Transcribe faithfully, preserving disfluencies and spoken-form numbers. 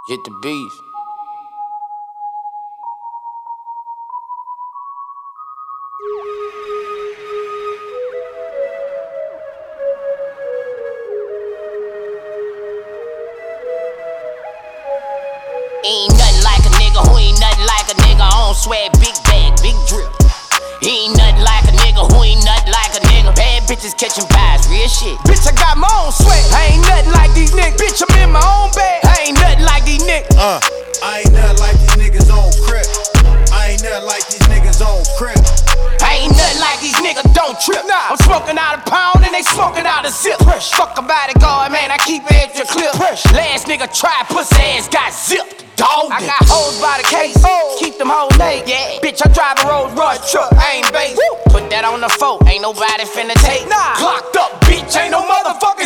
Hit the bees. Ain't nothing like a nigga who ain't nothing like a nigga on swag, big bag, big drip. He ain't nothing like a nigga who ain't nothing like a nigga. Bad bitches catching vibes, real shit. Bitch, I got my own swag. I ain't nothing like these niggas. Bitch, I'm in my own bag. I ain't nothing like these niggas. Uh, I ain't nothing like these niggas on crib. I ain't nothing like these niggas on crib. I ain't nothing like these niggas, don't trip. Nah, I'm smoking out a pound and they smoking out a zip. Fresh. Fuck a bodyguard, man, I keep it extra clip. Fresh. Last nigga tried, pussy ass got zipped. Dog. I got hoes by the case, oh. Keep them hoes naked. Yeah. Bitch, I drive a Rolls Royce truck, I ain't base. Woo. Put that on the phone, ain't nobody finna take. Nah. Clocked up, bitch, ain't no motherfucking